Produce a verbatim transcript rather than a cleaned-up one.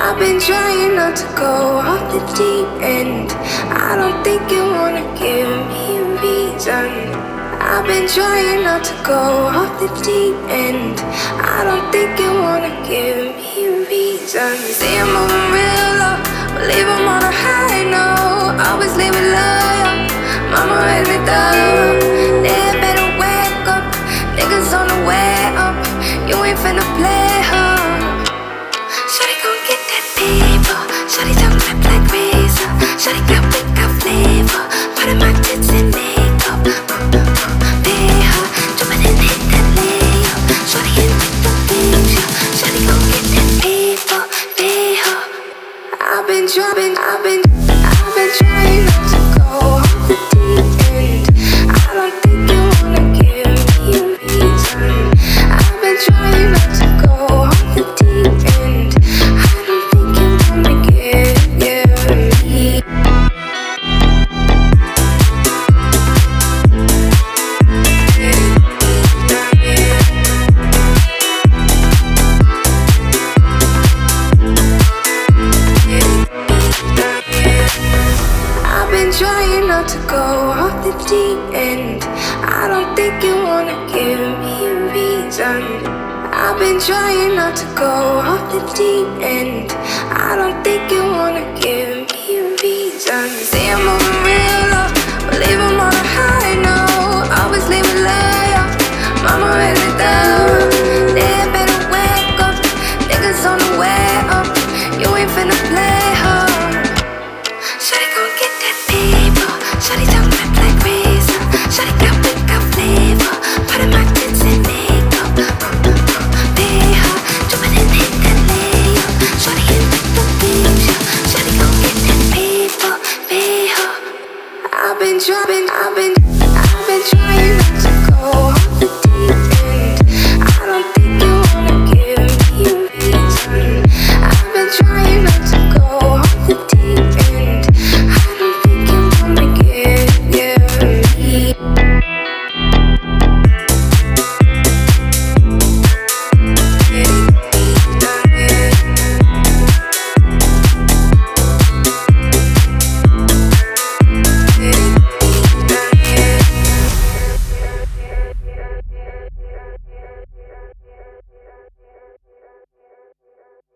I've been trying not to go off the deep end. I don't think you wanna give me a reason. I've been trying not to go off the deep end. I don't think you wanna give me a reason. Say I'm moving real low, but leave 'em on a high note. Always leave it loyal. Mama raised me thorough. They better wake up. Niggas on the way up. You ain't finna play her. Shawty gon' get that paper. Shawty talk like black razor. Shawty got wick, got flavor. Part of my tits and makeup. Uh, uh, pay her. Jumpin' and hit that layup. Shawty in with the picture. Shawty gon' get that paper. Pay her. I've been trying, I've been, I've been trying not to go off the deep end. I don't think you wanna give me a reason. I've been trying not to go off the deep end. I don't think you wanna give, give me. I've been trying not to go off the deep end. I don't think you wanna give me a reason. I've been trying not to go off the deep end. I don't think you wanna give me a reason. Say I'm